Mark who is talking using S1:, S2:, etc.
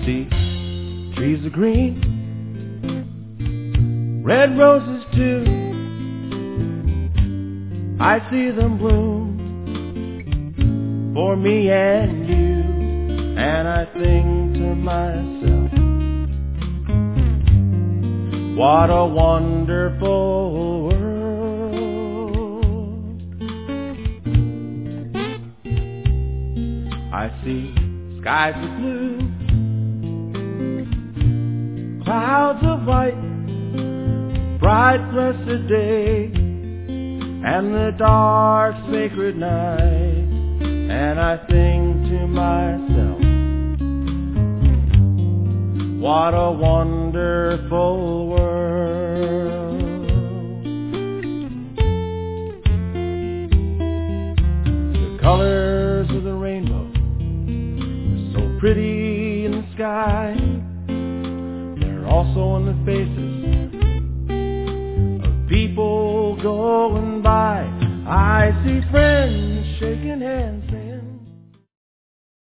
S1: see trees of green, red roses too. I see them bloom for me and you, and I think to myself, what a wonderful world. I see skies of blue, clouds of white, bright blessed day, and the dark sacred night, and I think to myself, what a wonderful world. The colors of the rainbow are so pretty in the sky. They're also in the faces of people going by. I see friends shaking hands,